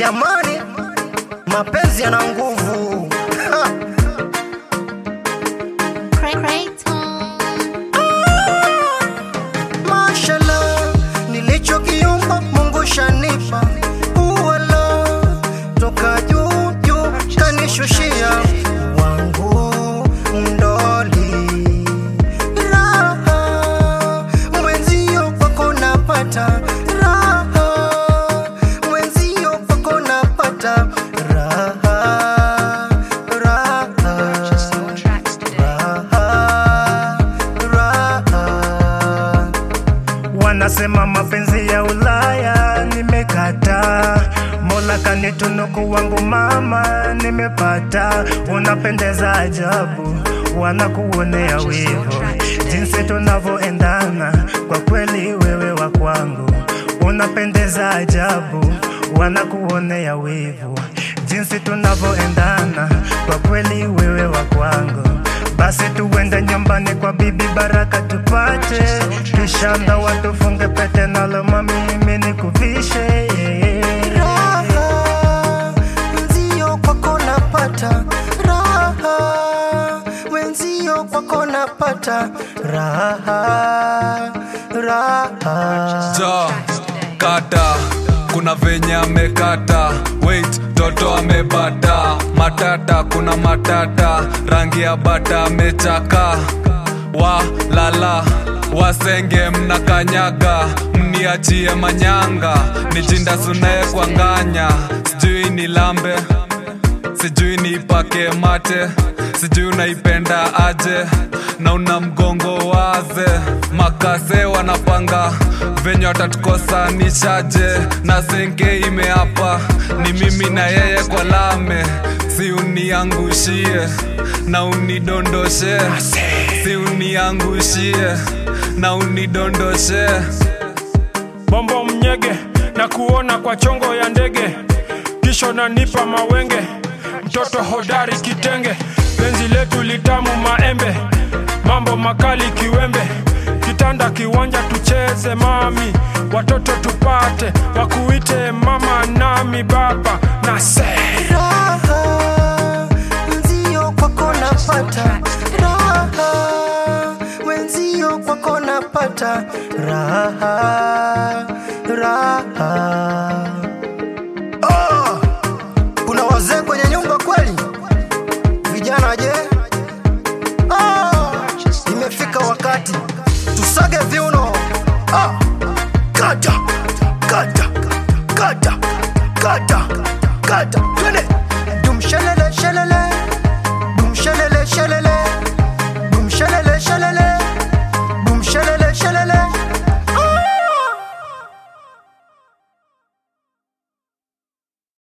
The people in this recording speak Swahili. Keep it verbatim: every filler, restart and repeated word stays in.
Jamani, mapenzi yana nguvu. Mashallah, nilichokiomba Mungu shanipa. Uwala, toka juu juu kanishushia wangu mdoli. Raha, mwenzio kwako napata. Raha, mwenzio kwako napata. Raha, raha, raha, raha. Wanasema mapenzi ya Ulaya nimekata. Mola kanitunuku wangu mama nimepata. Unapendeza ajabu, wanakuonea wivu jinsi tunavyoendana, kwa kweli wewe wa kwangu. Unapendeza ajabu, wanakuonea wivu jinsi tunavyoendana, kwa kweli wewe wa kwangu. Basi tuende nyumbani kwa bibi Baraka tupate, kisha ndoa tufunge pete nalo mami mimi nikuvishe. Raha, mwenzio kwako napata. Raha, mwenzio kwako napata. Raha, raha. Ja, kata, kuna venye amekata. Wait, toto amebata. Matata, kuna matata. Rangi ya bata amechaka. Wa, lala, wasenge mna kanyaga. Mniachie manyanga. Nijinda sunaye kwa nganya. Sijui ni lambe, sijui ni ipake mate. Sijui unaipenda aje, na una mgongo waze. Makase wanapanga venye watatukosa nishaje. Na senge imeapa, ni mimi na yeye kwa lame. Si uniangushie, na unidondoshe. Si uniangushie, na unidondoshe. Bombo mnyege, na kuona kwa chongo ya ndege. Kisho na nipa mawenge, mtoto hodari kitenge. Penzi letu litamu maembe, mambo makali kiwembe. Kitanda kiwanja tucheze mami, watoto tupate. Wakuite mama nami baba na se. Raha, mwenzio kwako napata. Raha, mwenzio kwako napata. Raha, raha. Oh, kuna wazee kwenye nyumba kweli? Vijana je? Oh, imefika wakati tusage viuno. Ah, kata, kata, kata, kata, kata.